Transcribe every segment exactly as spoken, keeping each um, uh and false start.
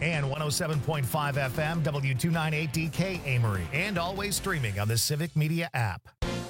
And one oh seven point five F M, W two ninety-eight D K Amory. And always streaming on the Civic Media app.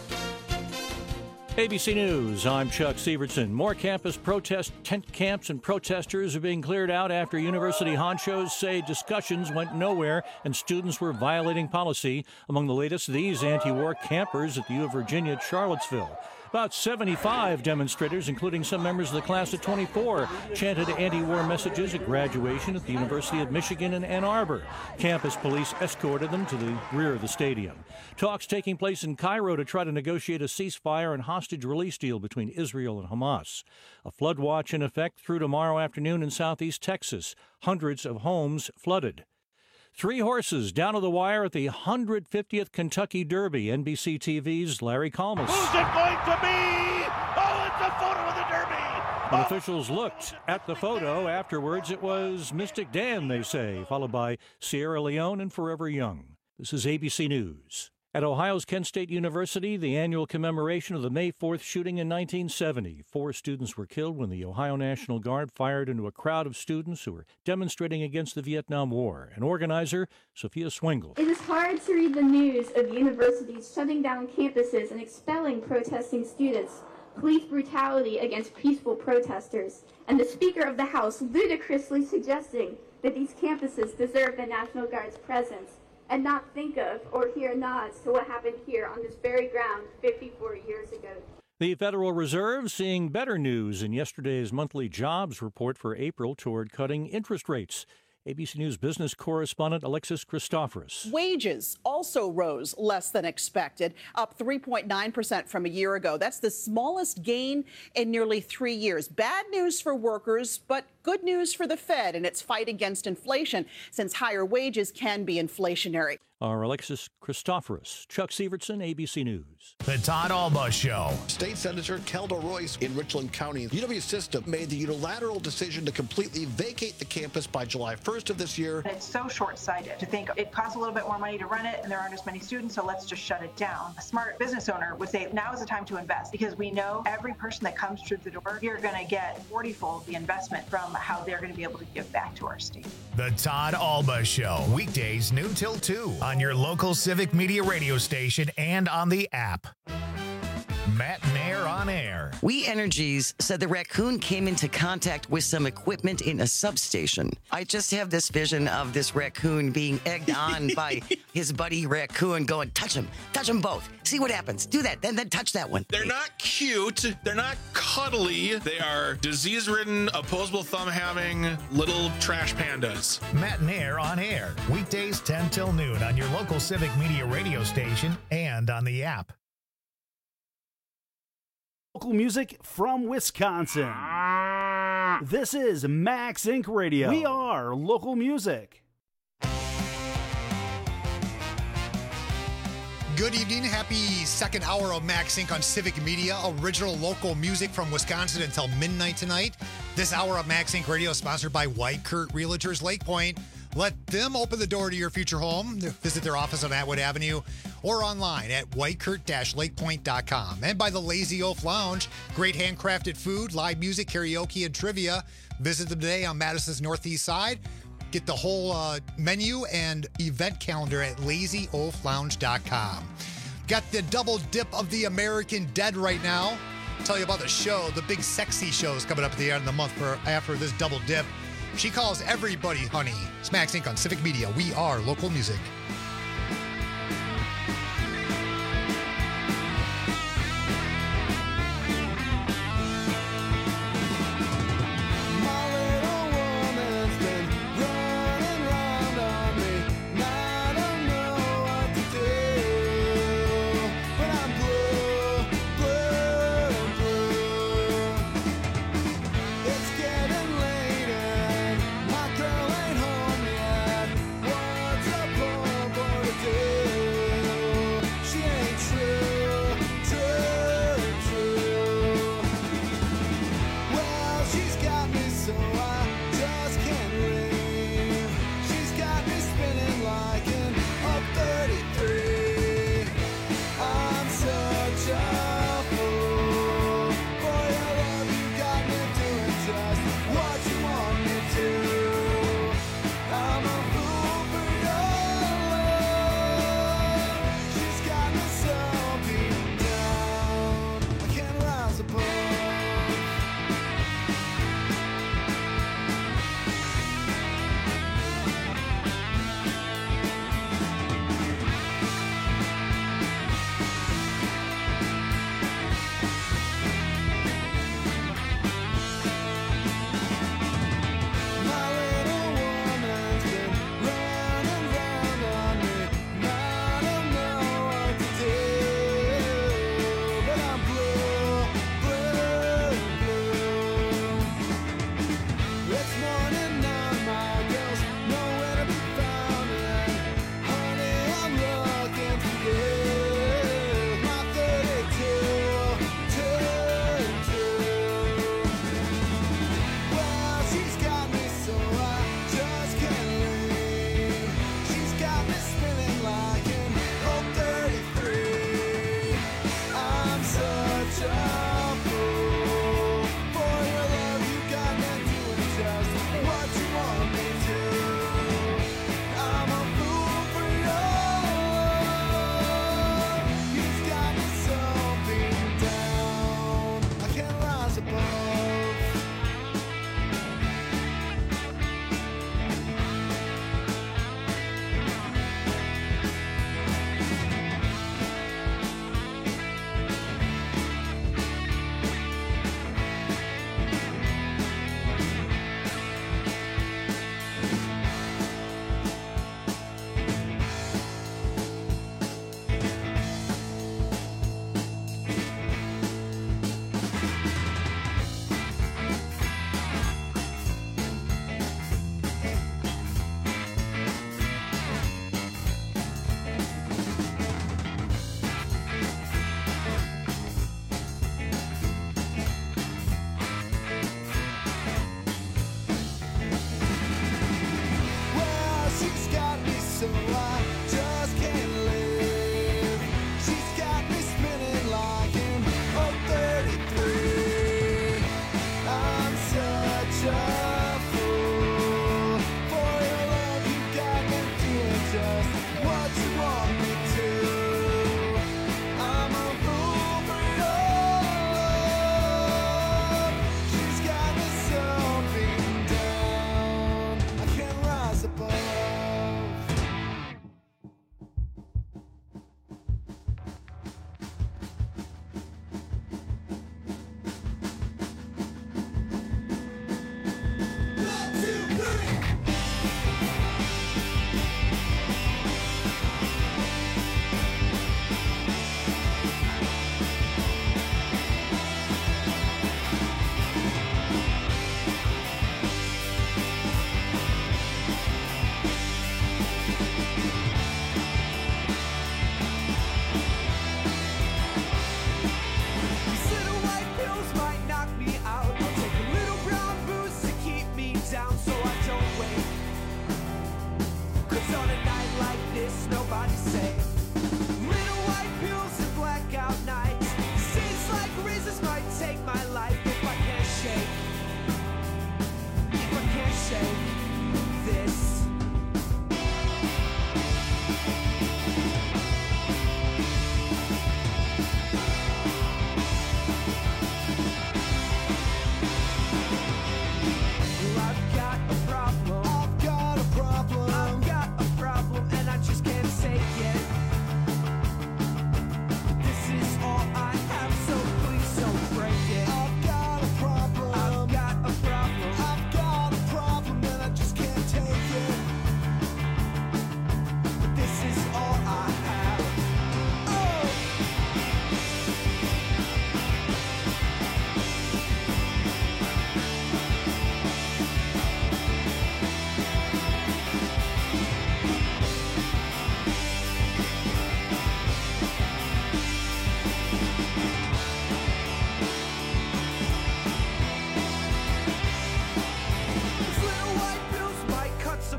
A B C News, I'm Chuck Severson. More campus protest tent camps and protesters are being cleared out after university honchos say discussions went nowhere and students were violating policy. Among the latest, these anti-war campers at the U of Virginia at Charlottesville. About seventy-five demonstrators, including some members of the class of twenty-four, chanted anti-war messages at graduation at the University of Michigan in Ann Arbor. Campus police escorted them to the rear of the stadium. Talks taking place in Cairo to try to negotiate a ceasefire and hostage release deal between Israel and Hamas. A flood watch in effect through tomorrow afternoon in southeast Texas. Hundreds of homes flooded. Three horses down to the wire at the one hundred fiftieth Kentucky Derby. N B C T V's Larry Kalmus. Who's it going to be? Oh, it's a photo of the Derby. When officials looked at the photo afterwards, it was Mystic Dan, they say, followed by Sierra Leone and Forever Young. This is A B C News. At Ohio's Kent State University, the annual commemoration of the May fourth shooting in nineteen seventy. Four students were killed when the Ohio National Guard fired into a crowd of students who were demonstrating against the Vietnam War. An organizer, Sophia Swingle. It is hard to read the news of universities shutting down campuses and expelling protesting students, police brutality against peaceful protesters, and the Speaker of the House ludicrously suggesting that these campuses deserve the National Guard's presence, and not think of or hear nods to what happened here on this very ground fifty-four years ago. The Federal Reserve seeing better news in yesterday's monthly jobs report for April toward cutting interest rates. A B C News business correspondent Alexis Christoforous. Wages also rose less than expected, up three point nine percent from a year ago. That's the smallest gain in nearly three years. Bad news for workers, but good news for the Fed in its fight against inflation, since higher wages can be inflationary. Our Alexis Christoforous, Chuck Severson, A B C News. The Todd Alba Show. State Senator Kelda Royce in Richland County. U W System made the unilateral decision to completely vacate the campus by July first of this year. It's so short-sighted to think it costs a little bit more money to run it and there aren't as many students, so let's just shut it down. A smart business owner would say now is the time to invest, because we know every person that comes through the door, you're going to get forty-fold the investment from how they're going to be able to give back to our state. The Todd Alba Show. Weekdays noon till two on your local Civic Media radio station and on the app. Matt Nair on air. We Energies said the raccoon came into contact with some equipment in a substation. I just have this vision of this raccoon being egged on by his buddy raccoon going, touch him, touch them both. See what happens. Do that, then then touch that one. They're not cute. They're not cuddly. They are disease-ridden, opposable thumb-having little trash pandas. Matt Nair on air. Weekdays ten till noon on your local Civic Media radio station and on the app. Local music from Wisconsin. This is Max Incorporated. Radio. We are local music. Good evening. Happy second hour of Max Inc on Civic Media. Original local music from Wisconsin until midnight tonight. This hour of Max Inc Radio is sponsored by White Kurt Realtors Lake Point. Let them open the door to your future home. Visit their office on Atwood Avenue or online at white kurt dash lake point dot com. And by the Lazy Oaf Lounge. Great handcrafted food, live music, karaoke, and trivia. Visit them today on Madison's northeast side. Get the whole uh, menu and event calendar at lazy oaf lounge dot com. Got the double dip of the American Dead right now. Tell you about the show. The big sexy show is coming up at the end of the month for after this double dip. She calls everybody honey. Smacks Incorporated on Civic Media. We are local music. Boy.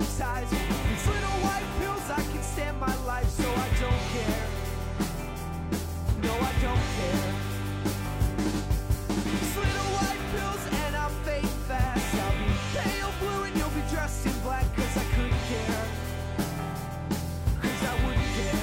hypnotized. These little white pills, I can stand my life, so I don't care. No, I don't care. These little white pills, and I'll fade fast. I'll be pale blue and you'll be dressed in black, cause I couldn't care. Cause I wouldn't care.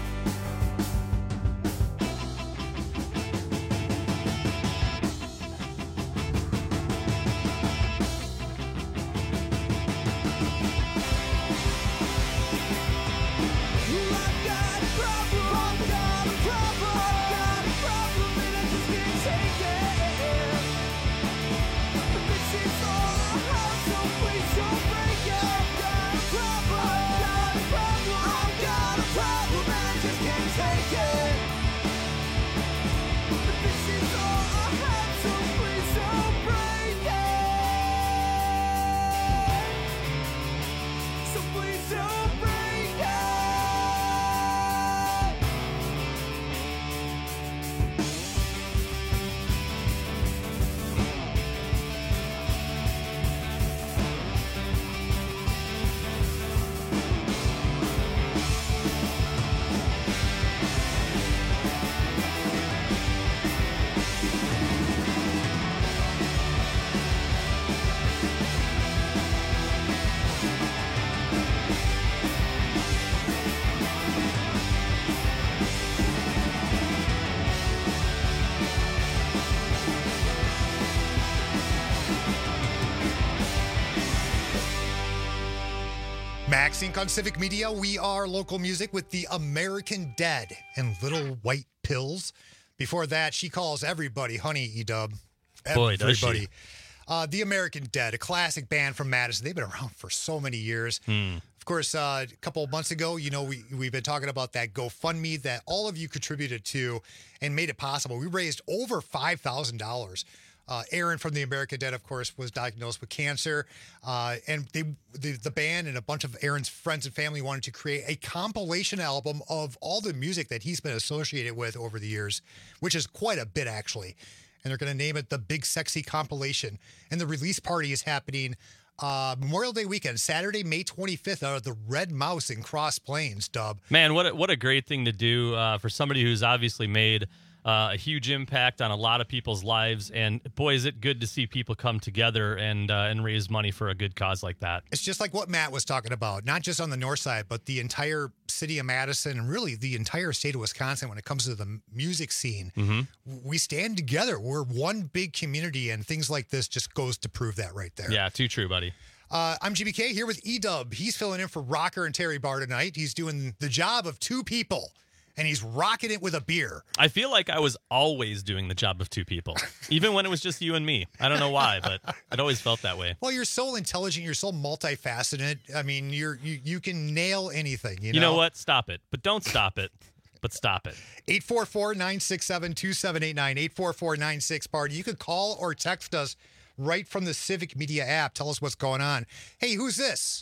MaxInc on Civic Media. We are local music with the American Dead and Little White Pills. Before that, She Calls Everybody Honey, E-Dub. Boy, does she. Everybody. Uh, the American Dead, a classic band from Madison. They've been around for so many years. Hmm. Of course, uh, a couple of months ago, you know, we, we've been talking about that GoFundMe that all of you contributed to and made it possible. We raised over five thousand dollars. Uh, Aaron from the American Dead, of course, was diagnosed with cancer. Uh, and they, the, the band and a bunch of Aaron's friends and family wanted to create a compilation album of all the music that he's been associated with over the years, which is quite a bit, actually. And they're going to name it the Big Sexy Compilation. And the release party is happening uh, Memorial Day weekend, Saturday, May twenty-fifth, out of the Red Mouse in Cross Plains, Dub. Man, what a, what a great thing to do uh, for somebody who's obviously made uh, a huge impact on a lot of people's lives. And boy, is it good to see people come together and uh, and raise money for a good cause like that. It's just like what Matt was talking about, not just on the north side, but the entire city of Madison and really the entire state of Wisconsin when it comes to the music scene. Mm-hmm. We stand together. We're one big community, and things like this just goes to prove that right there. Yeah, too true, buddy. Uh, I'm G B K here with E-Dub. He's filling in for Rocker and Terry Barr tonight. He's doing the job of two people, and he's rocking it with a beer. I feel like I was always doing the job of two people, even when it was just you and me. I don't know why, but it always felt that way. Well, you're so intelligent. You're so multifaceted. I mean, you're you, you can nail anything. You know? You know what? Stop it. But don't stop it. But stop it. eight four four, nine six seven, two seven eight nine, eight four four, nine six party. You could call or text us right from the Civic Media app. Tell us what's going on. Hey, who's this?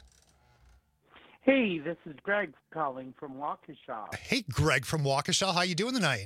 Hey, this is Greg calling from Waukesha. Hey, Greg from Waukesha. How you doing tonight?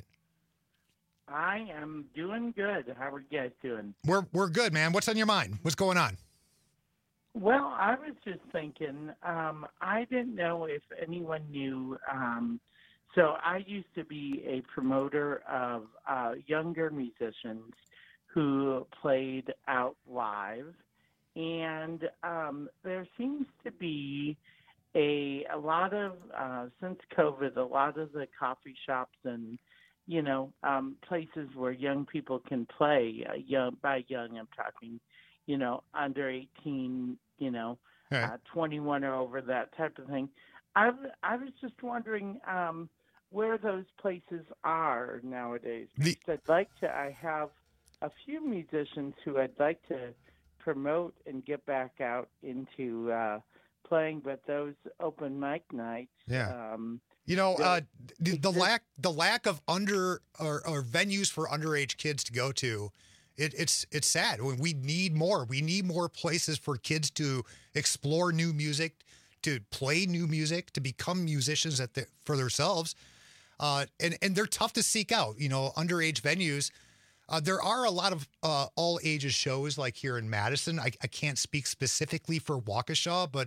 I am doing good. How are you guys doing? We're we're good, man. What's on your mind? What's going on? Well, I was just thinking, um, I didn't know if anyone knew. Um, so I used to be a promoter of uh, younger musicians who played out live. And um, there seems to be a, a lot of, uh, since COVID, a lot of the coffee shops and, you know, um, places where young people can play, uh, young, by young I'm talking, you know, under eighteen, you know, Right. uh, twenty-one or over, that type of thing. I, I was just wondering um, where those places are nowadays. The- Because I'd like to, I have a few musicians who I'd like to promote and get back out into uh, playing, but those open mic nights, Yeah. um, You know, Yeah. uh, the, the lack the lack of under or, or venues for underage kids to go to, it, it's it's sad. We we need more. We need more places for kids to explore new music, to play new music, to become musicians at the, for themselves. Uh, and and they're tough to seek out. You know, underage venues. Uh, there are a lot of uh, all ages shows like here in Madison. I, I can't speak specifically for Waukesha, but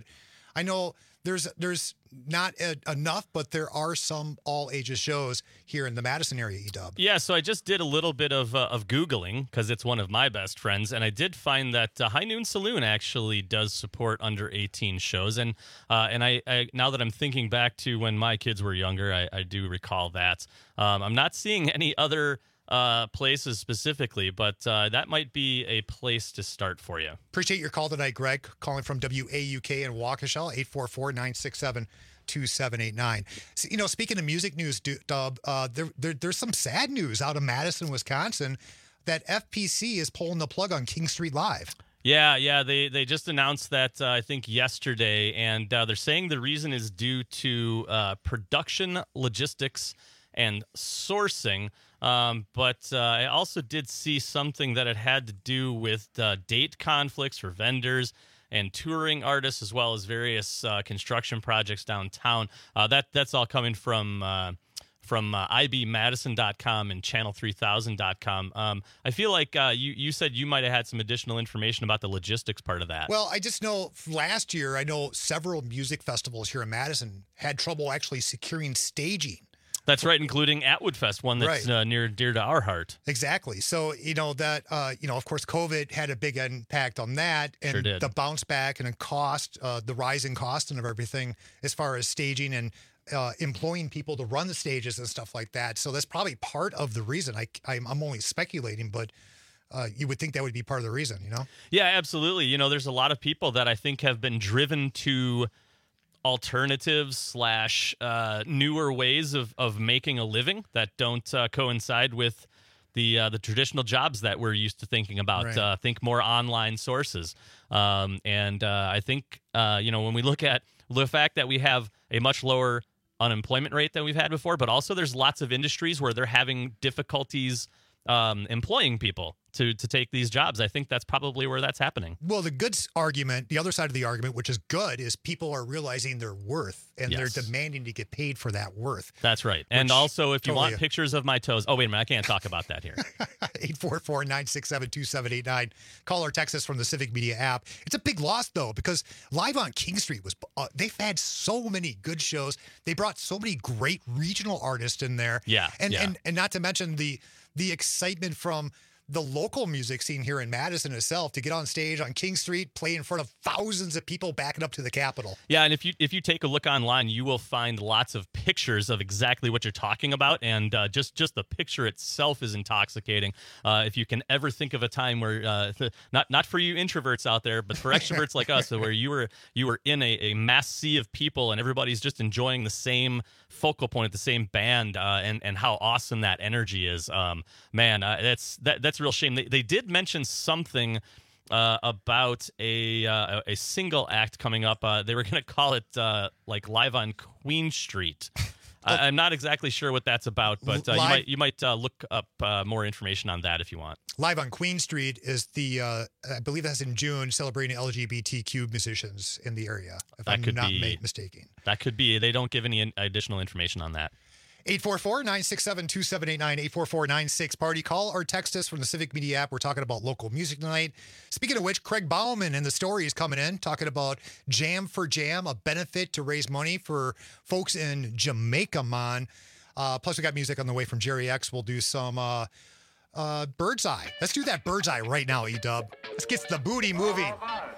I know there's there's not a, enough, but there are some all ages shows here in the Madison area, E-Dub. Yeah, so I just did a little bit of uh, of Googling because it's one of my best friends, and I did find that uh, High Noon Saloon actually does support under eighteen shows. And uh, and I, I now that I'm thinking back to when my kids were younger, I, I do recall that. Um, I'm not seeing any other uh, places specifically, but uh, that might be a place to start for you. Appreciate your call tonight, Greg, calling from W A U K in Waukesha, eight four four, nine six seven, two seven eight nine. So, you know, speaking of music news, Dub, uh, there, there, there's some sad news out of Madison, Wisconsin, that F P C is pulling the plug on King Street Live. Yeah, yeah, they they just announced that, uh, I think, yesterday, and uh, they're saying the reason is due to uh, production, logistics, and sourcing. Um, but uh, I also did see something that it had to do with uh, date conflicts for vendors and touring artists, as well as various uh, construction projects downtown. Uh, that that's all coming from uh, from uh, I B Madison dot com and channel three thousand dot com. Um, I feel like uh, you you said you might have had some additional information about the logistics part of that. Well, I just know last year, I know several music festivals here in Madison had trouble actually securing staging. That's right, including Atwood Fest, one that's Right. uh, near dear to our heart. Exactly. So, you know, that, uh, you know, of course, COVID had a big impact on that. And Sure did. the bounce back and the cost, uh, the rising cost and of everything as far as staging and uh, employing people to run the stages and stuff like that. So that's probably part of the reason. I, I'm, I'm only speculating, but uh, you would think that would be part of the reason, you know? Yeah, absolutely. You know, there's a lot of people that I think have been driven to alternatives slash uh, newer ways of, of making a living that don't uh, coincide with the uh, the traditional jobs that we're used to thinking about. Right. Uh, think more online sources. Um, and uh, I think, uh, you know, when we look at the fact that we have a much lower unemployment rate than we've had before, but also there's lots of industries where they're having difficulties um, employing people to to take these jobs. I think that's probably where that's happening. Well, the good s- argument, the other side of the argument, which is good, is people are realizing their worth and Yes. they're demanding to get paid for that worth. That's right. And Which also, if you totally- want pictures of my toes, oh, wait a minute, I can't talk about that here. eight four four, nine six seven, two seven eight nine. Call or text us from the Civic Media app. It's a big loss, though, because Live on King Street was, uh, they've had so many good shows. They brought so many great regional artists in there. Yeah, And, yeah. and, and not to mention the, the excitement from the local music scene here in Madison itself to get on stage on King Street, play in front of thousands of people backing up to the Capitol. Yeah, and if you if you take a look online, you will find lots of pictures of exactly what you're talking about, and uh, just just the picture itself is intoxicating. Uh, if you can ever think of a time where uh, th- not not for you introverts out there, but for extroverts like us, where you were you were in a, a mass sea of people and everybody's just enjoying the same focal point, the same band, uh, and and how awesome that energy is. Um, man, uh, that's that that's a real shame. They they did mention something. Uh, about a uh, a single act coming up. Uh, they were going to call it uh, like Live on Queen Street. I, I'm not exactly sure what that's about, but uh, you Live- might you might uh, look up uh, more information on that if you want. Live on Queen Street is the, uh, I believe that's in June, celebrating L G B T Q musicians in the area, if That I'm could not be ma- mistaken. That could be. They don't give any in- additional information on that. eight four four, nine six seven, two seven eight nine, eight four four, nine six party. Call or text us from the Civic Media app. We're talking about local music tonight. Speaking of which, Craig Bauman and the story is coming in, talking about Jam for Jam, a benefit to raise money for folks in Jamaica, man. Uh, plus, we got music on the way from Jerry X. We'll do some uh, uh, Bird's Eye. Let's do that Bird's Eye right now, E-Dub. Let's get the booty moving.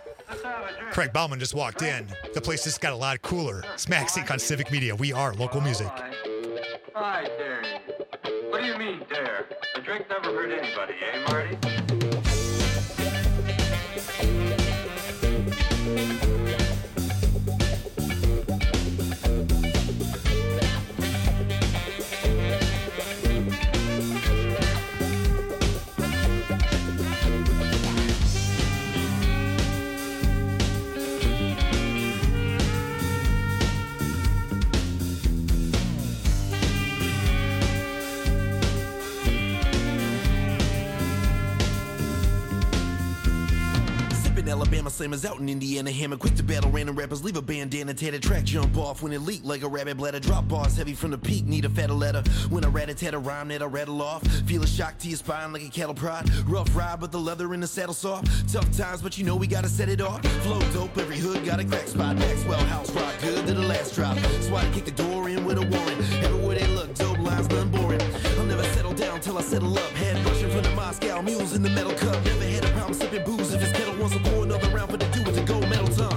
Craig Bauman just walked in. The place just got a lot cooler. Smack Sync on Civic Media. We are local music. I dare you. What do you mean, dare? A drink never hurt anybody, eh, Marty? slammers out in Indiana, hammer quick to battle random rappers, leave a bandana, tear the track, jump off when it leak like a rabbit bladder, drop bars heavy from the peak, need a fatter letter, when I rat-a-tat a rhyme that I rattle off, feel a shock to your spine like a cattle prod, rough ride but the leather in the saddle soft, tough times but you know we gotta set it off, flow dope, every hood got a crack spot, Maxwell house rock good to the last drop, that's why I kick the door in with a warrant, everywhere they look, dope lines, none boring, I'll never settle down till I settle up, head rushing from the Moscow mules in the metal cup, never had a problem sipping booze, if his kettle wants to pour another round for the do with the gold metal tongue.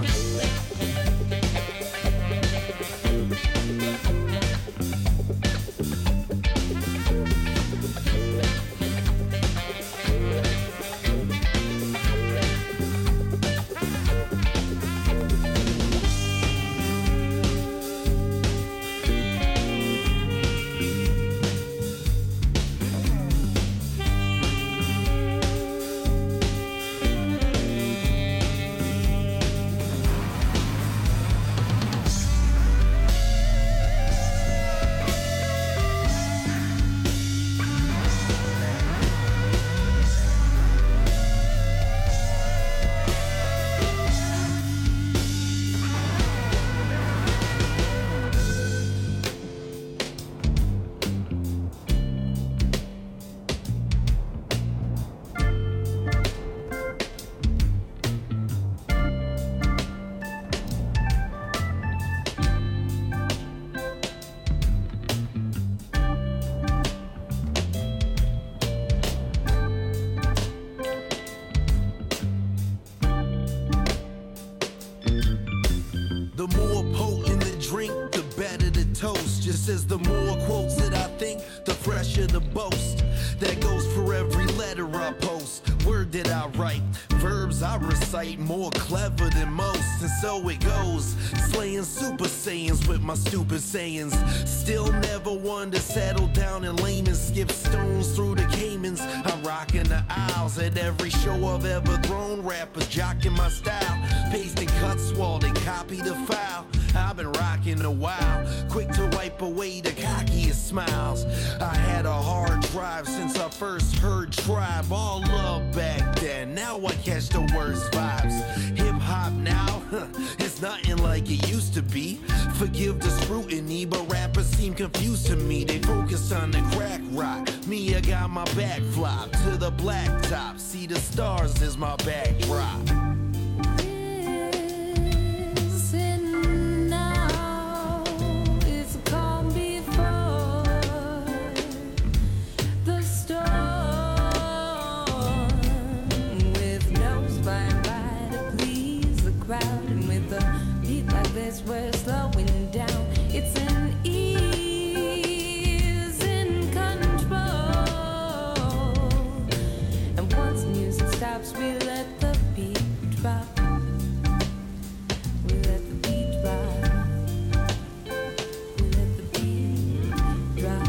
Says the more quotes that I think, the fresher the boast. That goes for every letter I post. Word that I write, verbs I recite, more clever than most. And so it goes, slaying super saiyans with my stupid sayings. Still never one to settle down in layman, skip stones through the Caymans. I'm rocking the aisles at every show I've ever thrown. Rappers jocking my style, pasting cuts while they copy the file. I've been rocking a while, quick to wipe away the cockiest smiles. I had a hard drive since I first heard Tribe. All love back then, now I catch the worst vibes. Hip hop now, huh, it's nothing like it used to be. Forgive the scrutiny, but rappers seem confused to me. They focus on the crack rock, me I got my back flop to the blacktop. See the stars as my backdrop. We're slowing down. It's an ease in control. And once music stops, we let the beat drop. We let the beat drop. We let the beat drop.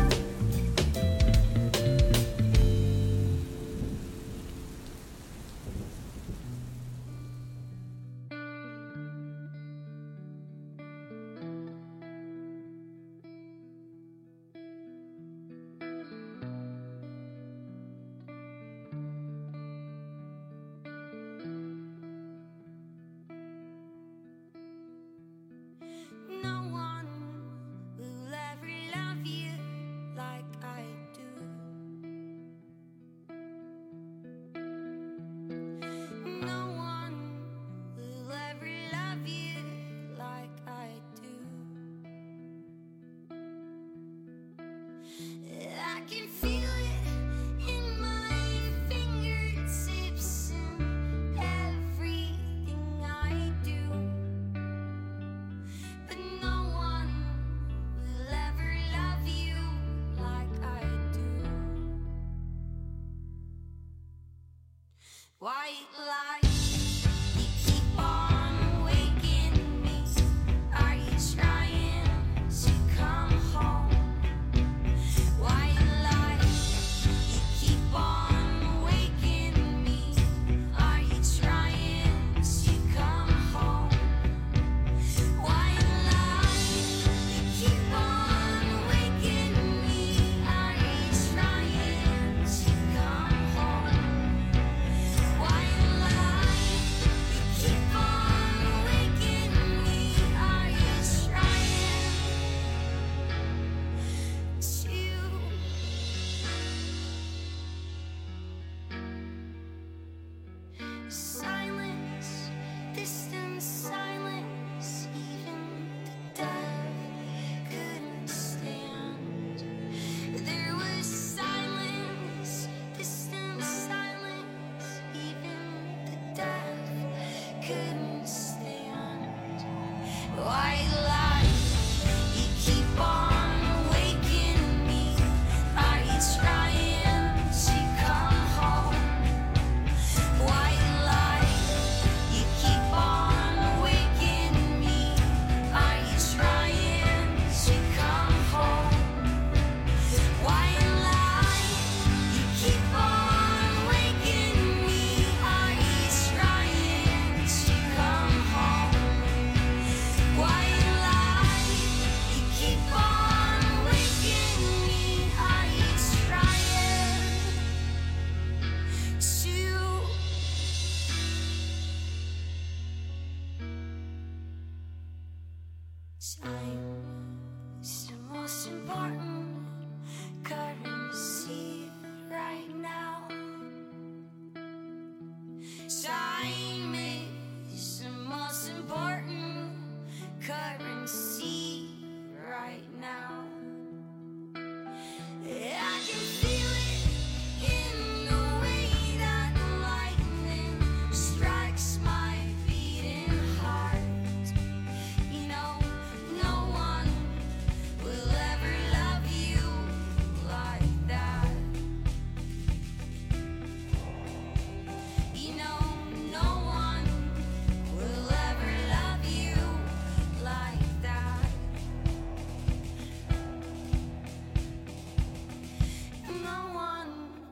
White lights, you keep on waking me. Are you trying to come home? White lights. Time is the most important currency right now. Time is the most important currency right now. I can feel it in the way that the lightning strikes my beating heart. You know, no one will ever love you like that. You know, no one will ever love you like that. No one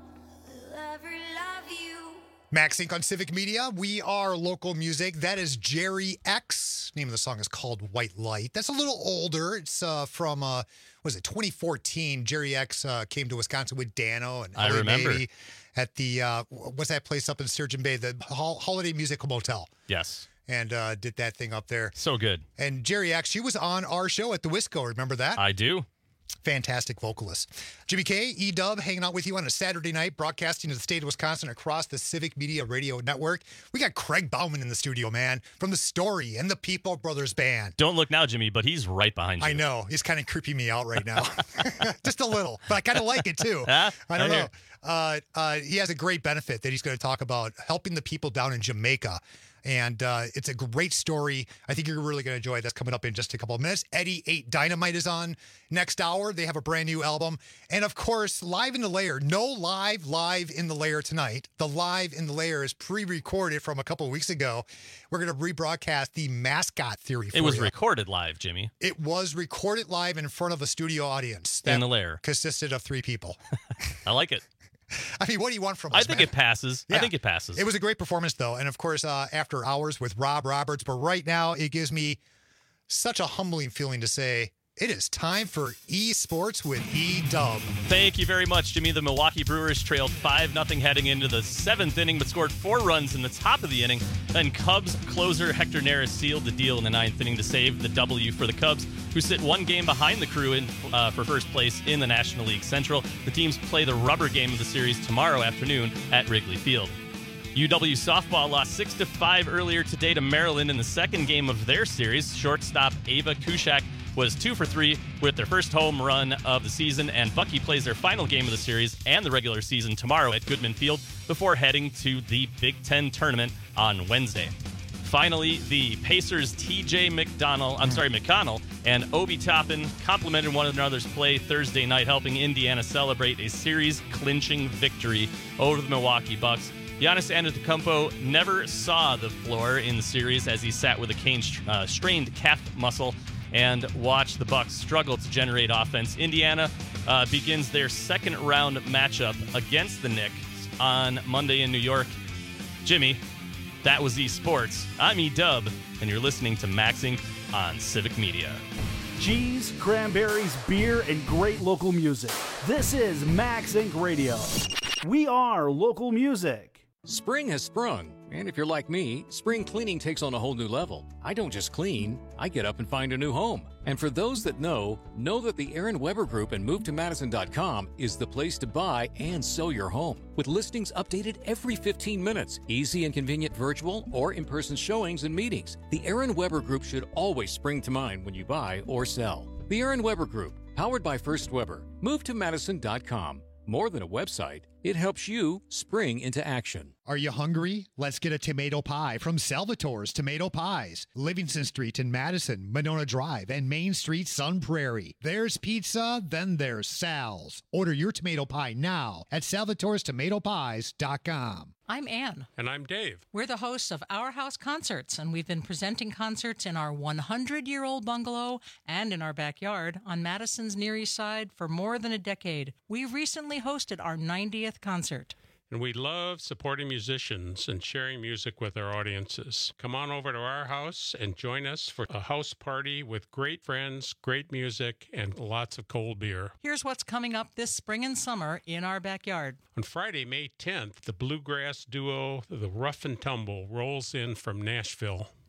will ever love you. MaxInc on Civic Media. We are local music. That is Jerry X. Name of the song is called White Light. That's a little older. It's uh, from, uh, was it twenty fourteen? Jerry X uh, came to Wisconsin with Dano and I Ellie remember. Beatty at the, uh, what's that place up in Sturgeon Bay? The Hol- Holiday Musical Motel. Yes. And uh, did that thing up there. So good. And Jerry X, she was on our show at the Wisco. Remember that? I do. Fantastic vocalist. Jimmy K, E-Dub, hanging out with you on a Saturday night, broadcasting to the state of Wisconsin across the Civic Media Radio Network. We got Craig Bauman in the studio, man, from The Story and the People Brothers Band. Don't look now, Jimmy, but he's right behind you. I know. He's kind of creeping me out right now. Just a little. But I kind of like it, too. Huh? I don't I know. hear. Uh, uh, he has a great benefit that he's going to talk about, helping the people down in Jamaica. And uh, it's a great story. I think you're really going to enjoy it. That's coming up in just a couple of minutes. Eddie eight Dynamite is on next hour. They have a brand new album. And of course, Live in the Lair. No live, live in the Lair tonight. The Live in the Lair is pre-recorded from a couple of weeks ago. We're going to rebroadcast the Mascot Theory for It was you. recorded live, Jimmy. It was recorded live in front of a studio audience. In that the Lair. Consisted of three people. I like it. I mean, what do you want from us, I think man? it passes. I Yeah. think it passes. It was a great performance, though. And of course, uh, After Hours with Rob Roberts. But right now, it gives me such a humbling feeling to say it is time for eSports with E-Dub. Thank you very much, Jimmy. The Milwaukee Brewers trailed five nothing heading into the seventh inning, but scored four runs in the top of the inning. Then Cubs closer Hector Neris sealed the deal in the ninth inning to save the W for the Cubs, who sit one game behind the Crew in, uh, for first place in the National League Central. The teams play the rubber game of the series tomorrow afternoon at Wrigley Field. U W softball lost six to five earlier today to Maryland in the second game of their series. Shortstop Ava Kushak was two for three with their first home run of the season, and Bucky plays their final game of the series and the regular season tomorrow at Goodman Field before heading to the Big Ten tournament on Wednesday. Finally, the Pacers' T J McDonald, I'm sorry, McConnell and Obi Toppin complimented one another's play Thursday night, helping Indiana celebrate a series-clinching victory over the Milwaukee Bucks. Giannis Antetokounmpo never saw the floor in the series as he sat with a cane, uh, strained calf muscle and watched the Bucks struggle to generate offense. Indiana uh, begins their second round matchup against the Knicks on Monday in New York. Jimmy, that was eSports. I'm E-Dub, and you're listening to MaxInc on Civic Media. Cheese, cranberries, beer, and great local music. This is MaxInc Radio. We are local music. Spring has sprung, and if you're like me, spring cleaning takes on a whole new level. I don't just clean, I get up and find a new home. And for those that know, know that the Aaron Weber Group and move to madison dot com is the place to buy and sell your home. With listings updated every fifteen minutes, easy and convenient virtual or in-person showings and meetings, the Aaron Weber Group should always spring to mind when you buy or sell. The Aaron Weber Group, powered by First Weber, move to madison dot com. More than a website, it helps you spring into action. Are you hungry? Let's get a tomato pie from Salvatore's Tomato Pies. Livingston Street in Madison, Monona Drive, and Main Street, Sun Prairie. There's pizza, then there's Sal's. Order your tomato pie now at salvatores tomato pies dot com. I'm Ann. And I'm Dave. We're the hosts of Our House Concerts, and we've been presenting concerts in our hundred-year-old bungalow and in our backyard on Madison's Near East Side for more than a decade. We recently hosted our ninetieth concert. And we love supporting musicians and sharing music with our audiences. Come on over to our house and join us for a house party with great friends, great music, and lots of cold beer. Here's what's coming up this spring and summer in our backyard. On Friday, May tenth, the bluegrass duo The Rough and Tumble rolls in from Nashville.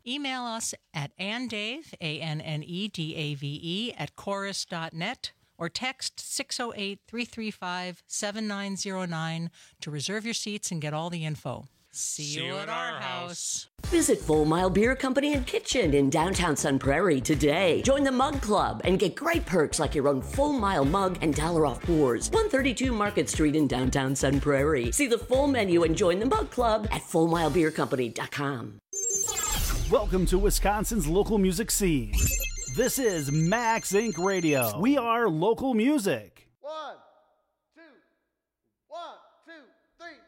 Email us at annedave, A N N E D A V E, at chorus dot net or text six oh eight, three three five, seven nine oh nine to reserve your seats and get all the info. See, See you at our house. Visit Full Mile Beer Company and Kitchen in downtown Sun Prairie today. Join the Mug Club and get great perks like your own Full Mile mug and dollar off pours. one thirty-two Market Street in downtown Sun Prairie. See the full menu and join the Mug Club at full mile beer company dot com. Welcome to Wisconsin's local music scene. This is Max Inc Radio. We are local music. One, two, one, two, three.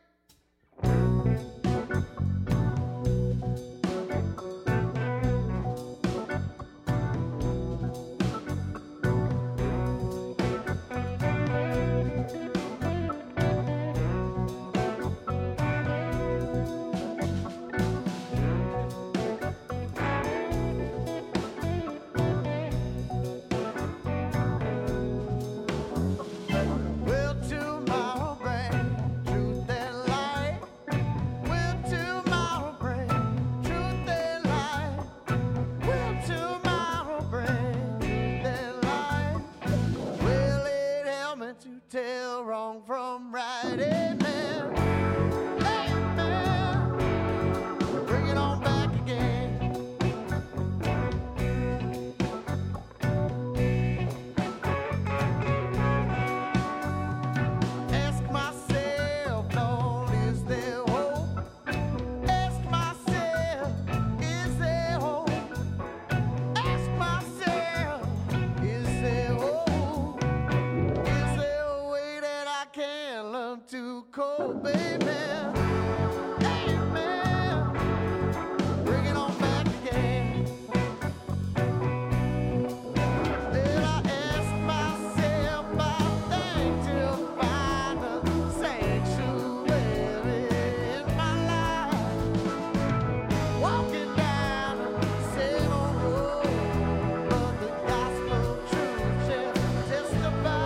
Will tomorrow bring truth and light? Will tomorrow bring truth and light? Will tomorrow bring truth and light? Will it help me to tell wrong from right? Amen. Amen. Bring it on back again. Ask myself, Lord, is there hope? Ask myself, is there hope? Ask myself, is there hope? Is there a way that I can learn to cope? Amen. Amen. Bring it on back again. Did I ask myself about things to find a sanctuary in my life? Walking down the same old road, but the gospel truth shall testify.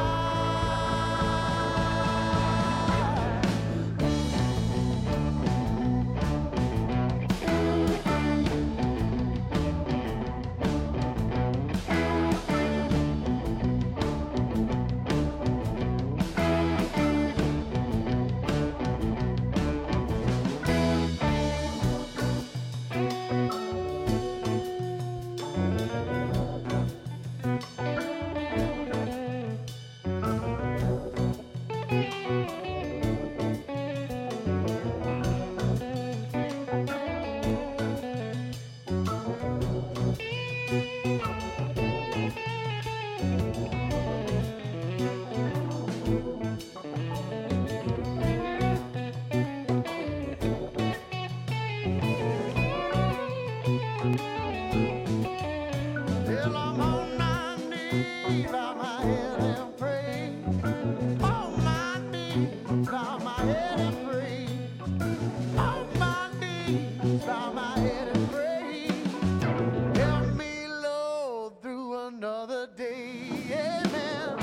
Till I'm on my knees, bow my head and pray. On my knees, bow my head and pray. On my knees, bow my head and pray. Help me, Lord, through another day. Amen.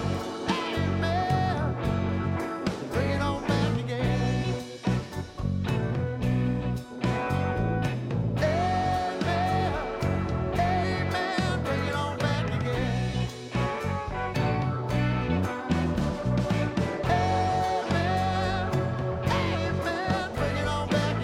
Amen. Bring it on back again. Amen. Amen. Bring it on back again. Amen. Amen. Bring it on back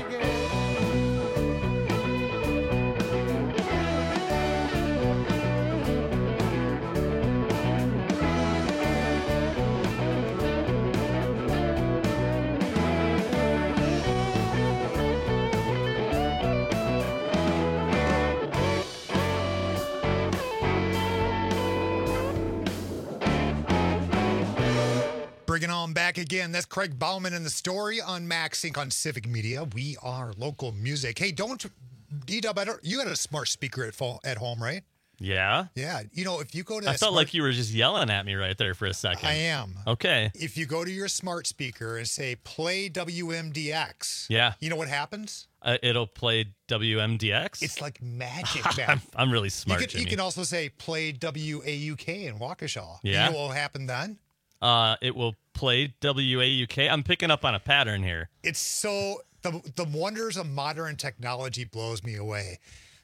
Bringing on back again. That's Craig Bauman and the Story on Max Inc on Civic Media. We are local music. Hey, don't D-Dub, I don't, you got a smart speaker at, fo- at home, right? Yeah. Yeah. You know, if you go to I that felt smart- like you were just yelling at me right there for a second. I am. Okay. If you go to your smart speaker and say play W M D X, Yeah. you know what happens? Uh, it'll play W M D X. It's like magic, man. I'm, I'm really You smart, can, you Jimmy. can also say play W A U K in Waukesha. Yeah. You know what will happen then? Uh, it will play W A U K. I'm picking up on a pattern here. It's so the the wonders of modern technology blows me away.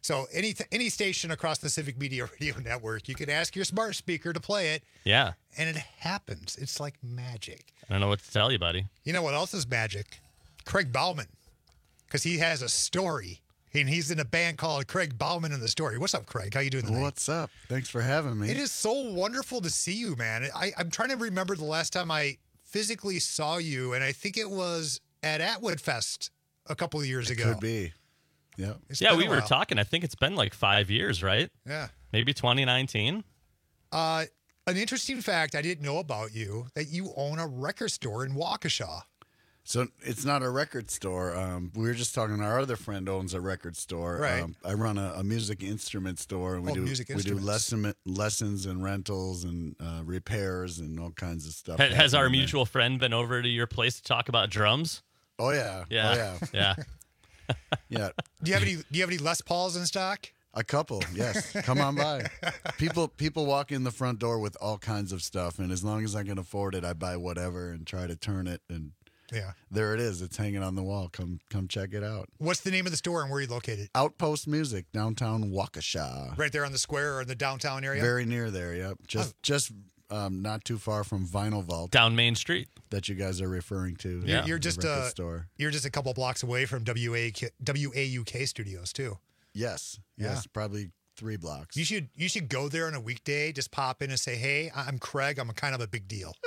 So any any station across the Civic Media Radio Network, you can ask your smart speaker to play it, Yeah. and it happens. It's like magic. I don't know what to tell you, buddy. You know what else is magic? Craig Bauman, because he has a story, and he's in a band called Craig Bauman and the Story. What's up, Craig? How you doing tonight? What's up? Thanks for having me. It is so wonderful to see you, man. I, I'm trying to remember the last time I physically saw you, and I think it was at Atwood Fest a couple of years It ago. could be. Yeah. It's yeah, been we a were while. talking. I think it's been like five years, right? Yeah. Maybe twenty nineteen. Uh, an interesting fact I didn't know about you, that you own a record store in Waukesha. So it's not a record store. Um, we were just talking. Our other friend owns a record store. Right. Um, I run a, a music instrument store, and we Oh, do music we do instruments. lesson, lessons and rentals and uh, repairs and all kinds of stuff. Ha- Has our happening there. mutual friend been over to your place to talk about drums? Oh yeah. Yeah. Oh yeah. Yeah. Yeah. Do you have any? Do you have any Les Pauls in stock? A couple, yes. Come on by. People people walk in the front door with all kinds of stuff, and as long as I can afford it, I buy whatever and try to turn it. And Yeah. there it is. It's hanging on the wall. Come come check it out. What's the name of the store and where are you located? Outpost Music, downtown Waukesha. Right there on the square or in the downtown area? Very near there. Yep. Just Oh. just um, not too far from Vinyl Vault Down Main Street. that you guys are referring to. You're, the you're just record uh, store. you're just a couple blocks away from W A K, W A U K Studios too. Yes. Yeah. Yes. Probably three blocks. You should you should go there on a weekday. Just pop in and say, "Hey, I'm Craig. I'm a kind of a big deal."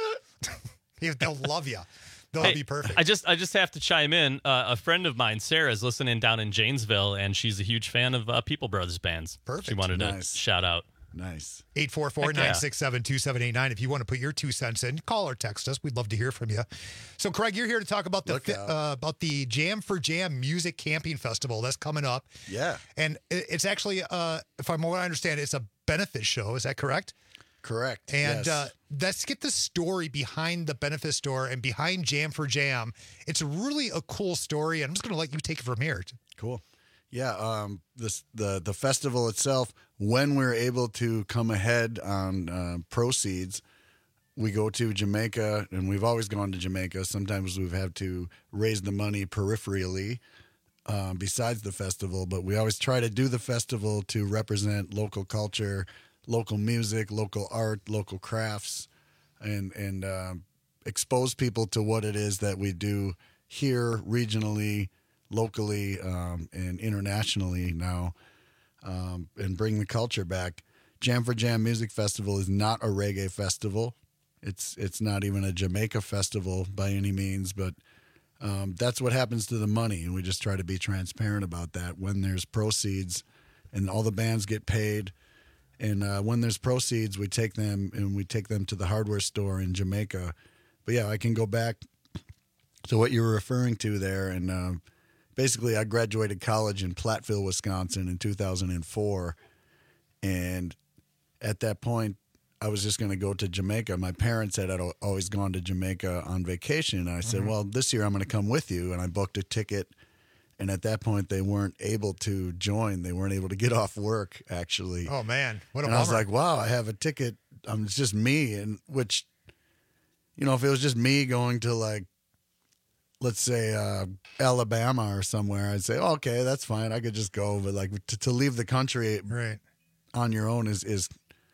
They'll love you. They'll Hey, be perfect. I just I just have to chime in. Uh, a friend of mine, Sarah, is listening down in Janesville, and she's a huge fan of uh, People Brothers bands. Perfect. She wanted Nice. to shout out. Nice. eight four four, nine six seven, two seven eight nine. If you want to put your two cents in, call or text us. We'd love to hear from you. So, Craig, you're here to talk about the Look fi- out. uh, about the Jam for Jam Music Camping Festival that's coming up. Yeah. And it- it's actually, uh, if I'm what I understand, it's a benefit show. Is that correct? Correct. And yes. uh, let's get the story behind the benefit store and behind Jam for Jam. It's really a cool story. I'm just going to let you take it from here. Cool. Yeah, um, this the the festival itself. When we're able to come ahead on uh, proceeds, we go to Jamaica, and we've always gone to Jamaica. Sometimes we've had to raise the money peripherally, um, besides the festival. But we always try to do the festival to represent local culture, local music, local art, local crafts, and and uh, expose people to what it is that we do here regionally, locally, um, and internationally now, um, and bring the culture back. Jam for Jam Music Festival is not a reggae festival. It's it's not even a Jamaica festival by any means, but um, that's what happens to the money, and we just try to be transparent about that. When there's proceeds, and all the bands get paid, and uh, when there's proceeds, we take them and we take them to the hardware store in Jamaica. But yeah, I can go back to what you were referring to there, and uh, basically, I graduated college in Platteville, Wisconsin in two thousand four, and at that point, I was just going to go to Jamaica. My parents had al- always gone to Jamaica on vacation, and I said, Mhm. well, this year I'm going to come with you, and I booked a ticket, and at that point, they weren't able to join. They weren't able to get off work, actually. Oh, man. What a and I was bummer. like, wow, I have a ticket. Um, it's just me, and which, you know, if it was just me going to, like, let's say uh, Alabama or somewhere, I'd say, oh, okay, that's fine. I could just go. But like to, to leave the country right. on your own is is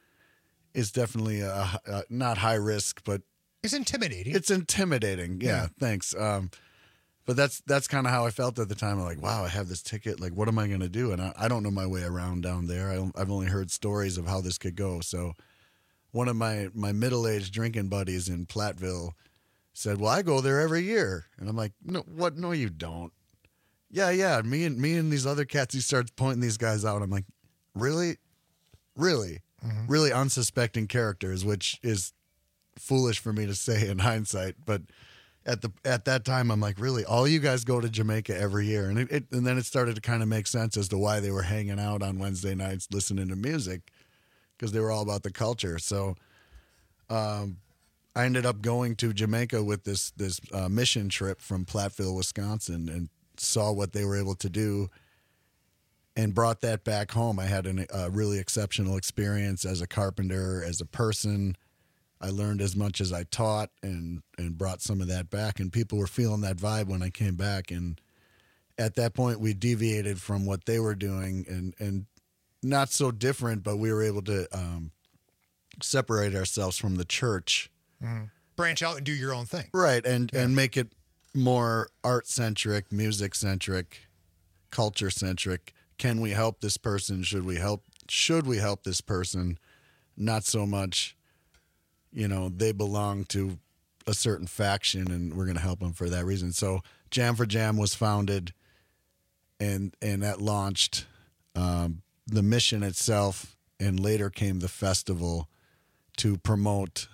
is definitely a, a, not high risk, but it's intimidating. It's intimidating. Yeah, Yeah. thanks. Um, but that's that's kind of how I felt at the time. I'm like, wow, I have this ticket. Like, what am I going to do? And I, I don't know my way around down there. I, I've only heard stories of how this could go. So one of my, my middle-aged drinking buddies in Platteville said, well, I go there every year. And I'm like, no, what? No, you don't. Yeah, yeah. Me and me and these other cats, he starts pointing these guys out. I'm like, really? Really? Mm-hmm. Really unsuspecting characters, which is foolish for me to say in hindsight. But at the at that time, I'm like, really? All you guys go to Jamaica every year? And it, it and then it started to kind of make sense as to why they were hanging out on Wednesday nights listening to music, because they were all about the culture. So um, I ended up going to Jamaica with this this uh, mission trip from Platteville, Wisconsin, and saw what they were able to do and brought that back home. I had an, a really exceptional experience as a carpenter, as a person. I learned as much as I taught, and and brought some of that back. And people were feeling that vibe when I came back. And at that point, we deviated from what they were doing, and and not so different, but we were able to um, separate ourselves from the church, Mhm. Branch out and do your own thing. right, and and make it more art centric, music centric, culture centric. Can we help this person? Should we help? Should we help this person? Not so much, you know, they belong to a certain faction and we're going to help them for that reason. So Jam for Jam was founded and and that launched um, the mission itself, and later came the festival to promote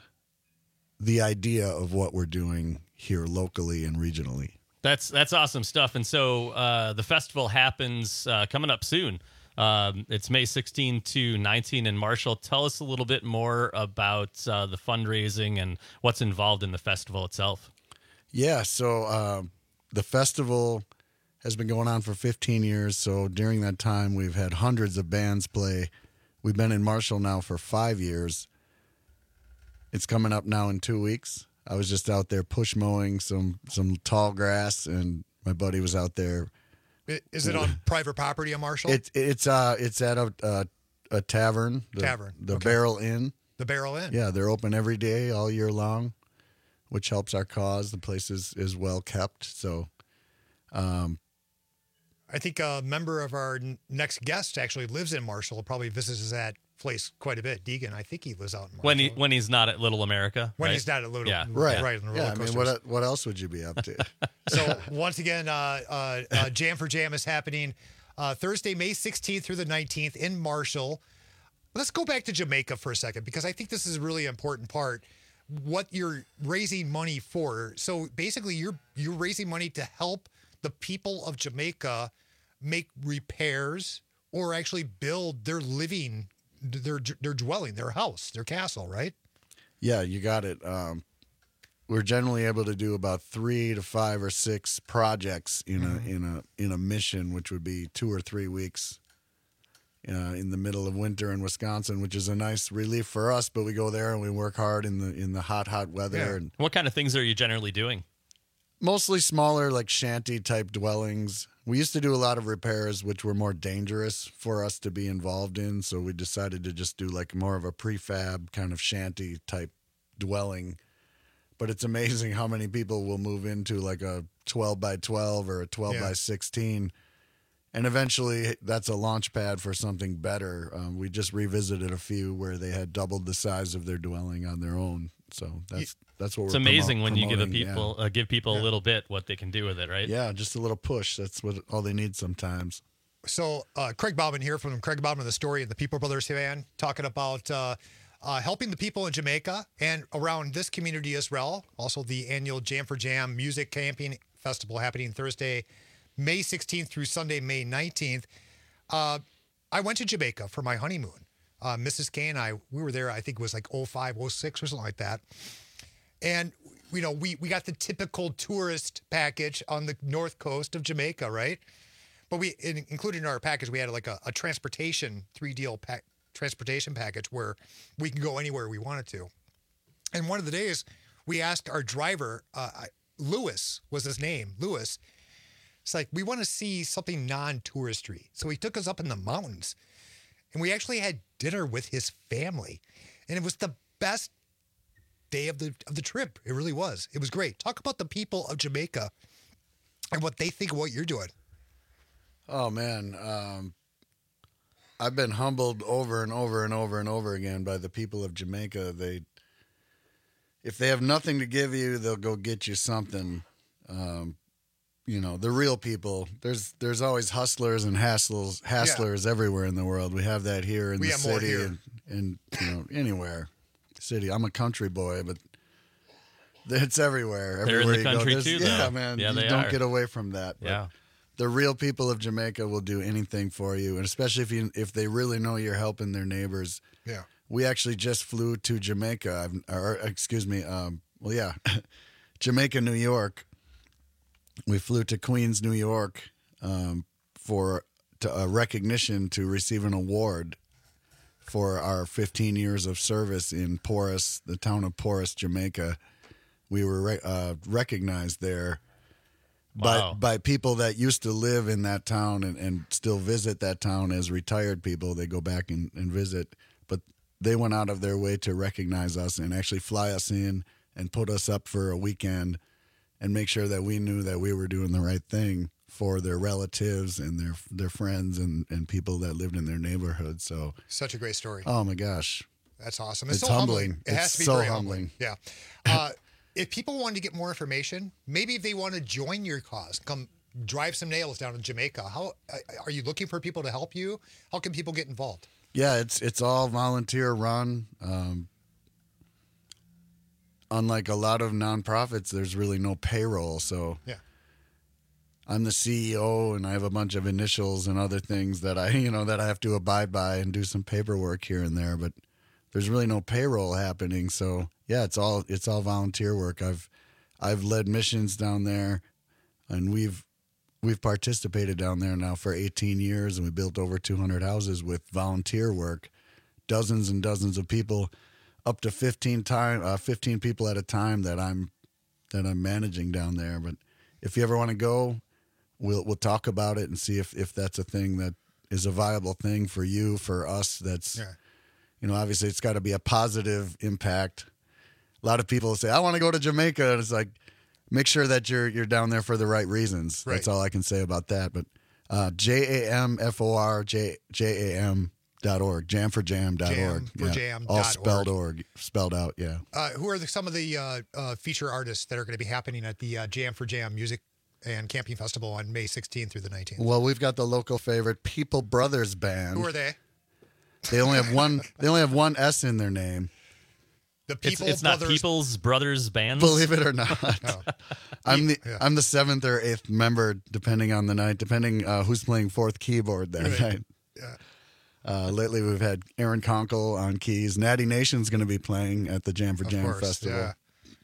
the idea of what we're doing here locally and regionally. That's that's awesome stuff. And so uh, the festival happens uh, coming up soon. Um, it's May sixteenth to nineteenth in Marshall. Tell us a little bit more about uh, the fundraising and what's involved in the festival itself. Yeah, so um, the festival has been going on for fifteen years. So during that time, we've had hundreds of bands play. We've been in Marshall now for five years. It's coming up now in two weeks. I was just out there push mowing some some tall grass, and my buddy was out there. I- Is it on private property in Marshall? It's it's uh it's at a a, a tavern. The, Tavern, The okay. Barrel Inn. The Barrel Inn. Yeah, they're open every day, all year long, which helps our cause. The place is, is well kept. So, um, I think a member of our n- next guest actually lives in Marshall. Probably visits that place quite a bit. Deegan, I think he lives out in Marshall. When he when he's not at Little America. When right? he's not at Little- yeah. right, right, on the yeah. roller I mean, coasters. what what else would you be up to? So once again, uh, uh, uh, Jam for Jam is happening uh, Thursday, May sixteenth through the nineteenth in Marshall. Let's go back to Jamaica for a second, because I think this is a really important part. What you're raising money for. So basically, you're you're raising money to help the people of Jamaica make repairs or actually build their living, their their dwelling, their house, their castle, right? Yeah, you got it. Um, we're generally able to do about three to five or six projects in a in a in a mission, which would be two or three weeks uh, in the middle of winter in Wisconsin, which is a nice relief for us. But we go there and we work hard in the in the hot hot weather. Yeah. And What kind of things are you generally doing? mostly smaller, like shanty type dwellings. We used to do a lot of repairs, which were more dangerous for us to be involved in. So we decided to just do like more of a prefab kind of shanty type dwelling. But it's amazing how many people will move into like a twelve by twelve or a twelve Yeah. by sixteen. And eventually that's a launch pad for something better. Um, we just revisited a few where they had doubled the size of their dwelling on their own. So that's that's what It's we're amazing promo- when you give a promoting, yeah. people uh, give people a little bit what they can do with it, right? Yeah, just a little push. That's what all they need sometimes. So uh, Craig Bauman here from Craig Bauman of the Story and the People Brothers Band, talking about uh, uh, helping the people in Jamaica and around this community as well. Also, the annual Jam for Jam Music Camping Festival happening Thursday, May sixteenth through Sunday, May nineteenth. Uh, I went to Jamaica for my honeymoon. Uh, Missus Kay and I, we were there, I think it was like oh five, oh six or something like that. And, you know, we, we got the typical tourist package on the north coast of Jamaica, right? But we, in, included in our package, we had like a, a transportation, three deal pack, transportation package where we can go anywhere we wanted to. And one of the days, we asked our driver, uh, I- Lewis was his name, Lewis. It's like, we want to see something non-touristy. So he took us up in the mountains, and we actually had dinner with his family. And it was the best day of the of the trip. It really was. It was great. Talk about the people of Jamaica and what they think of what you're doing. Oh man, um, I've been humbled over and over and over and over again by the people of Jamaica. They, if they have nothing to give you, they'll go get you something. Um, you know, the real people. There's there's always hustlers and hassles, hasslers everywhere in the world. We have that here in We the have more city here. and, and you know anywhere. City. I'm a country boy, but it's everywhere. They're in Everywhere the you go, country there's- too, Yeah, though. man. Yeah, you they don't are. get away from that. But Yeah. the real people of Jamaica will do anything for you, and especially if you if they really know you're helping their neighbors. Yeah. We actually just flew to Jamaica, I've, or excuse me, um, well, yeah, Jamaica, New York. We flew to Queens, New York, um, for to, a recognition to receive an award for our fifteen years of service in Porus, the town of Porus, Jamaica. We were re- uh, recognized there Wow. by by people that used to live in that town and, and still visit that town as retired people. They go back and, and visit, but they went out of their way to recognize us and actually fly us in and put us up for a weekend and make sure that we knew that we were doing the right thing for their relatives and their their friends and, and people that lived in their neighborhood. So Such a great story. oh my gosh. That's awesome. It's It's, so humbling. humbling. It has It's to be so very humbling. Yeah. Uh, if people wanted to get more information, maybe if they want to join your cause, come drive some nails down in Jamaica. How uh, are you looking for people to help you? How can people get involved? Yeah, it's it's all volunteer run. Um, unlike a lot of nonprofits, there's really no payroll. So Yeah. I'm the C E O, and I have a bunch of initials and other things that I, you know, that I have to abide by and do some paperwork here and there. But there's really no payroll happening. So yeah, it's all it's all volunteer work. I've I've led missions down there, and we've we've participated down there now for eighteen years, and we built over two hundred houses with volunteer work, dozens and dozens of people, up to fifteen time uh, fifteen people at a time that I'm that I'm managing down there. But if you ever want to go, we'll we'll talk about it and see if, if that's a thing that is a viable thing for you, for us. That's Yeah. you know, obviously it's got to be a positive impact. A lot of people say, I want to go to Jamaica. And it's like, make sure that you're you're down there for the right reasons. Right. That's all I can say about that. But uh, J A M F O R J J A M dot org, jam for jam dot org. Jam for jam all dot spelled org, spelled out, yeah. Uh, who are the, some of the uh, uh, feature artists that are going to be happening at the uh, Jam for Jam Music and Camping Festival on May sixteenth through the nineteenth? Well, we've got the local favorite People Brothers Band. Who are they? They only have one. They only have one S in their name. The It's, People it's not Brothers. People's Brothers Bands. Believe it or not, Oh. I'm the Yeah. I'm the seventh or eighth member, depending on the night, depending uh, who's playing fourth keyboard that Right. night. Yeah. Uh, lately, we've had Aaron Conkle on keys. Natty Nation's going to be playing at the Jam for Of Jam course, Festival. yeah.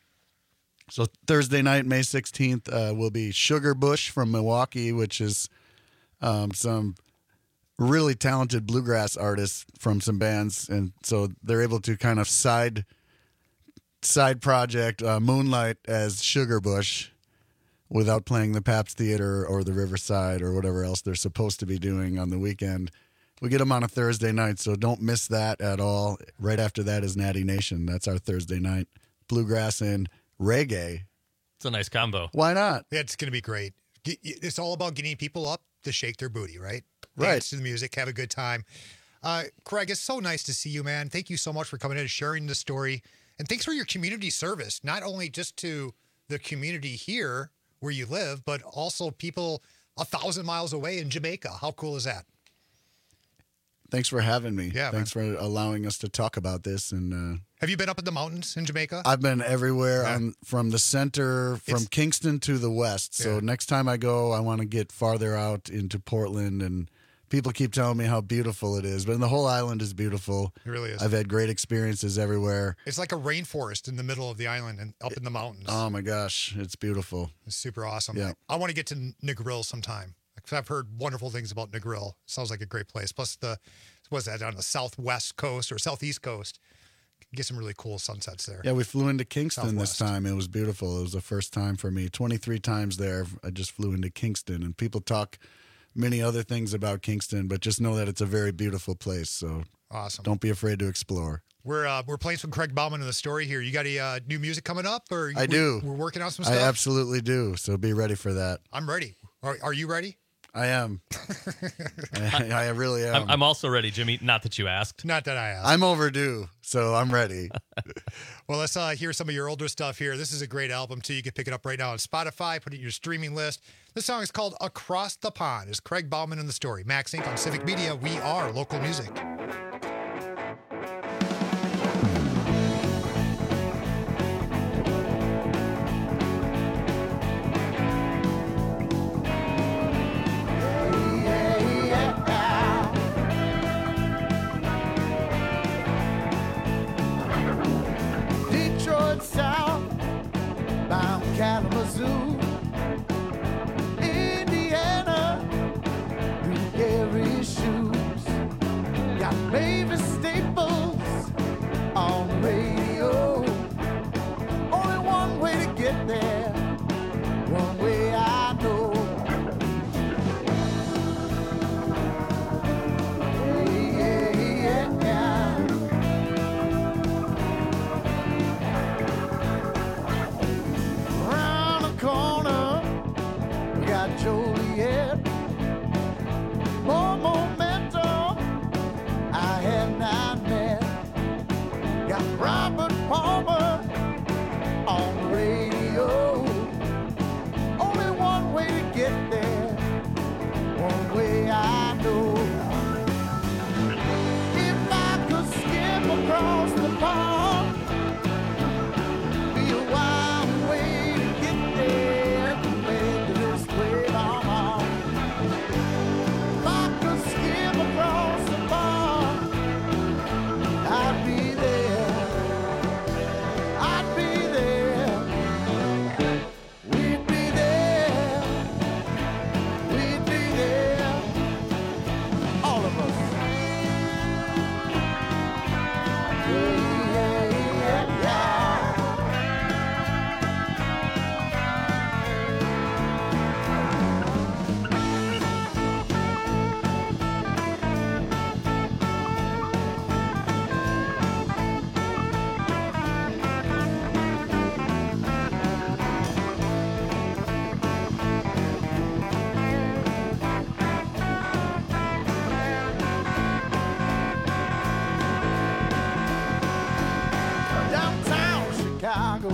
So Thursday night, May sixteenth, uh, will be Sugar Bush from Milwaukee, which is um, some really talented bluegrass artists from some bands, and so they're able to kind of side side project uh, moonlight as Sugar Bush without playing the Pabst Theater or the Riverside or whatever else they're supposed to be doing on the weekend. We get them on a Thursday night, so don't miss that at all. Right after that is Natty Nation. That's our Thursday night. Bluegrass and reggae. It's a nice combo. Why not? Yeah, it's going to be great. Get- It's all about getting people up to shake their booty, right? Right. Dance to the music, have a good time. Uh, Craig, it's so nice to see you, man. Thank you so much for coming in and sharing the story. And thanks for your community service, not only just to the community here where you live, but also people a thousand miles away in Jamaica. How cool is that? Thanks for having me. Yeah, Thanks for allowing us to talk about this. And uh, Have you been up in the mountains in Jamaica? I've been everywhere Yeah. on, from the center, from It's- Kingston to the west. So Yeah. next time I go, I want to get farther out into Portland. And people keep telling me how beautiful it is, but the whole island is beautiful. It really is. I've had great experiences everywhere. It's like a rainforest in the middle of the island and up in the mountains. Oh my gosh, it's beautiful. It's super awesome. Yeah. I want to get to Negril sometime. 'Cause I've heard wonderful things about Negril. Sounds like a great place. Plus the, was that on the southwest coast or southeast coast? Get some really cool sunsets there. Yeah, we flew into Kingston this Southwest. time. It was beautiful. It was the first time for me. twenty-three times there, I just flew into Kingston. And people talk many other things about Kingston, but just know that it's a very beautiful place. So Awesome. don't be afraid to explore. We're uh, we're playing some Craig Bauman in the story here. You got any uh, new music coming up? Or I we- do. We're working on some I stuff. absolutely do. So be ready for that. I'm ready. Are, are you ready? I am. I, I really am. I'm, I'm also ready, Jimmy. Not that you asked. Not that I asked. I'm overdue, so I'm ready. Well, let's uh, hear some of your older stuff here. This is a great album, too. You can pick it up right now on Spotify, put it in your streaming list. This song is called Across the Pond. It's Craig Bauman in the story. Max Inc on Civic Media. We are local music. Detroit south, bound Kalamazoo, Indiana, New Gary shoes. Got Mavis Staples on the radio. Only one way to get there, one way I know. Got Robert Palmer on the radio. Only one way to get there, one way I know. If I could skip across the pond, be a wild way to get there, compared to this way I'm on. If I could skip across the pond, I'd be there. I'd be there. We'd be there. We'd be there. All of us. Yeah, yeah, yeah, yeah. Downtown Chicago,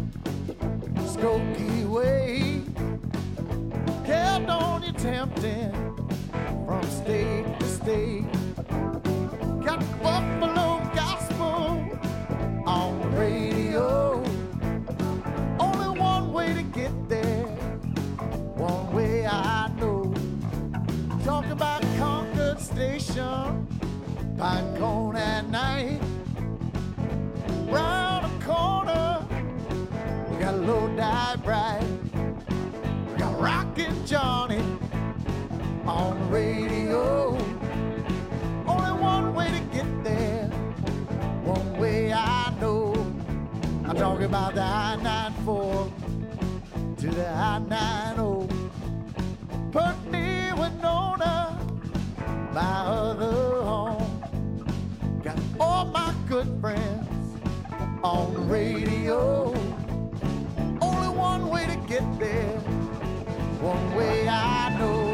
Skokie Way, Caledonia tempting from state to state. Got Buffalo Gospel on the radio. Only one way to get there, one way I know. Talk about Concord Station, Pinecone at night. Round the corner, we got Lodi Bright. We got Rockin' Johnny on the radio. Only one way to get there, one way I know. I'm talking about the I ninety-four to the I ninety. Putney, Winona, my other home. Got all my good friends on the radio. Only one way to get there, one way I know.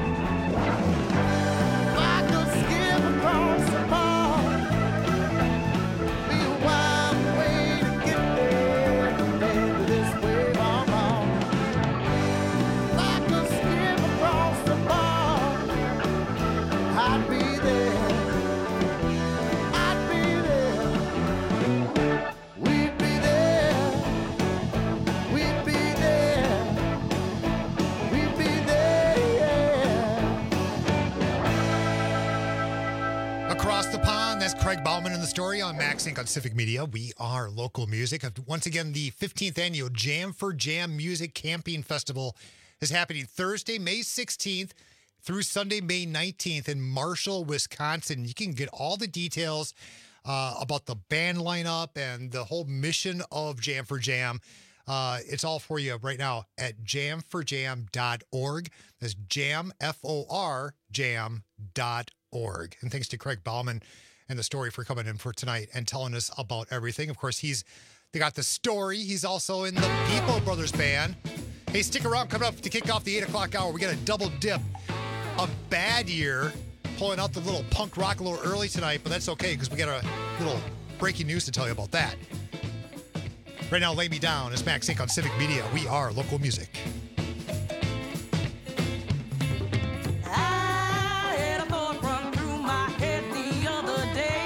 If I could skip across the pond, be a wild way to get there, compared to this way I'm on. If I could skip across the pond, I'd be there. I'd be there. We'd be there. We'd be there. We'd be there. Across the pond, that's Craig Bauman in the story on Max Inc on Civic Media. We are local music. Once again, the fifteenth annual Jam for Jam Music Camping Festival is happening Thursday, May sixteenth through Sunday, May nineteenth in Marshall, Wisconsin. You can get all the details uh, about the band lineup and the whole mission of Jam for Jam. Uh, it's all for you right now at jam for jam dot org. That's jam, F O R, jam dot org. And thanks to Craig Bauman and the story for coming in for tonight and telling us about everything. Of course, he's they got the story. He's also in the People Brothers Band. Hey, stick around. Coming up to kick off the eight o'clock hour, we got a double dip. A Bad Year, pulling out the little punk rock a little early tonight, but that's okay because we got a little breaking news to tell you about that. Right now, Lay Me Down is Max Inc on Civic Media. We are local music. I had a thought run through my head the other day.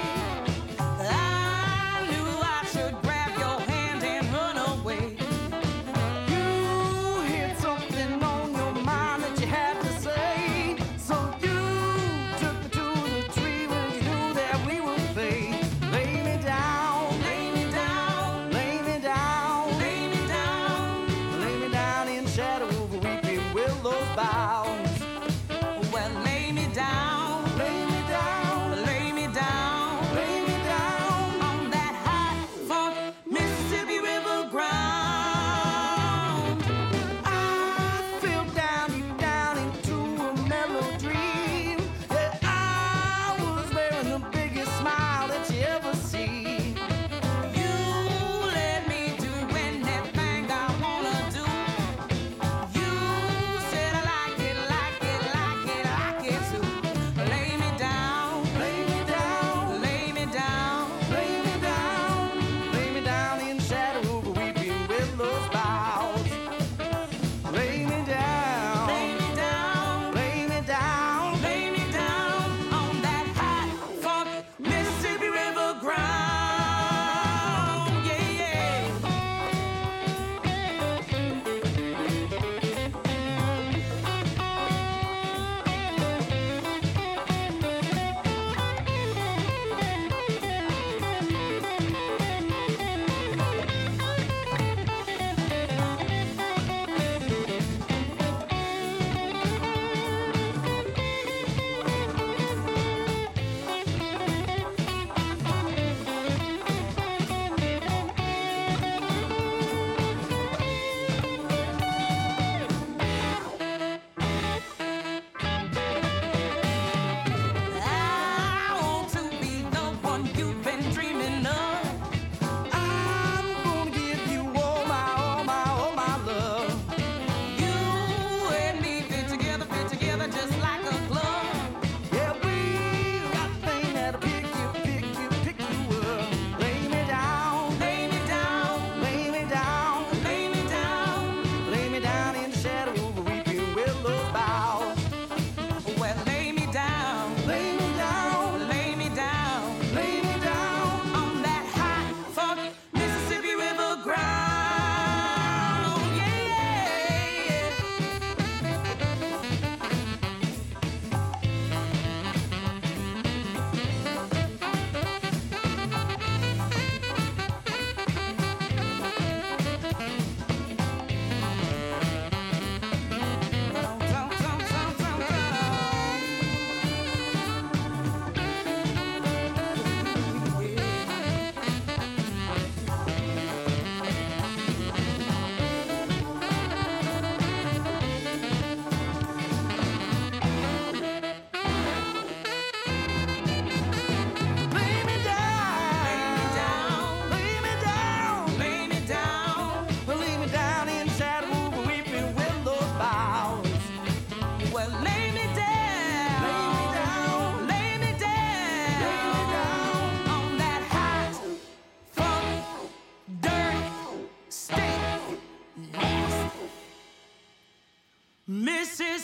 I knew I should grab your hand and run away. You had something on your mind that you had to say. So you took me to the tree when you knew that we would fade. Lay me down, lay me down, lay me down, lay me down, lay me down in shadow.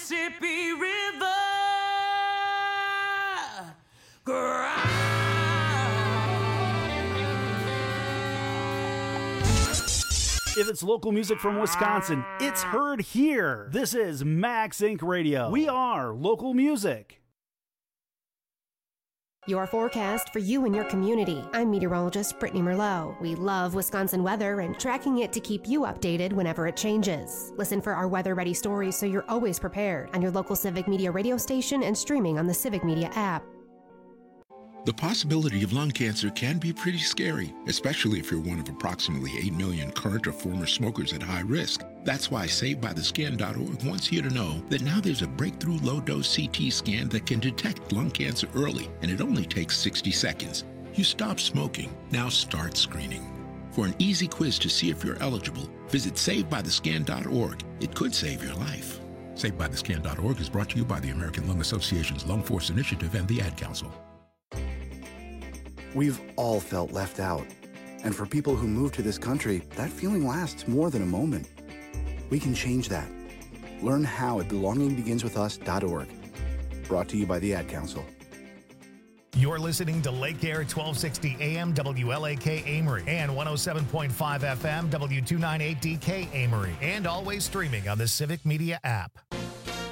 Mississippi River grind. If it's local music from Wisconsin, it's heard here. This is Max Inc Radio. We are local music. Your forecast for you and your community. I'm meteorologist Brittany Merlot. We love Wisconsin weather and tracking it to keep you updated whenever it changes. Listen for our weather-ready stories so you're always prepared on your local Civic Media radio station and streaming on the Civic Media app. The possibility of lung cancer can be pretty scary, especially if you're one of approximately eight million current or former smokers at high risk. That's why Saved By The Skin dot org wants you to know that now there's a breakthrough low-dose C T scan that can detect lung cancer early, and it only takes sixty seconds. You stop smoking, now start screening. For an easy quiz to see if you're eligible, visit Saved By The Skin dot org. It could save your life. Saved By The Skin dot org is brought to you by the American Lung Association's Lung Force Initiative and the Ad Council. We've all felt left out. And for people who move to this country, that feeling lasts more than a moment. We can change that. Learn how at belonging begins with us dot org. Brought to you by the Ad Council. You're listening to Lake Air twelve sixty A M W L A K Amory and one oh seven point five F M W two ninety-eight D K Amory, and always streaming on the Civic Media app.